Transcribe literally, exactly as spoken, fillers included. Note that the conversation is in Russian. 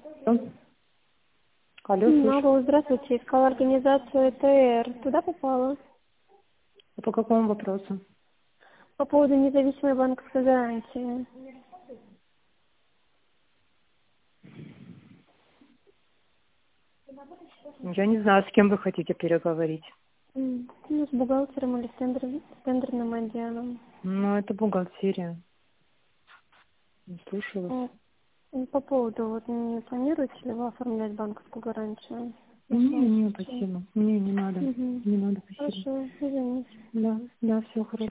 Алло, слушаю. Алло, здравствуйте. Искала организацию Э Т Р. Туда попала? А по какому вопросу? По поводу независимой банковской гарантии. Я не знаю, с кем вы хотите переговорить. М, Ну, с бухгалтером или с тендер- с тендерным отделом. Ну, это бухгалтерия. Не слушаю вас. М, м, По поводу, вот не планируете ли вы оформлять банковскую гарантию? Не, Нашла не, случай. спасибо. Не, не надо. Угу. Не надо, спасибо. Хорошо, извините. Да, да, все хорошо.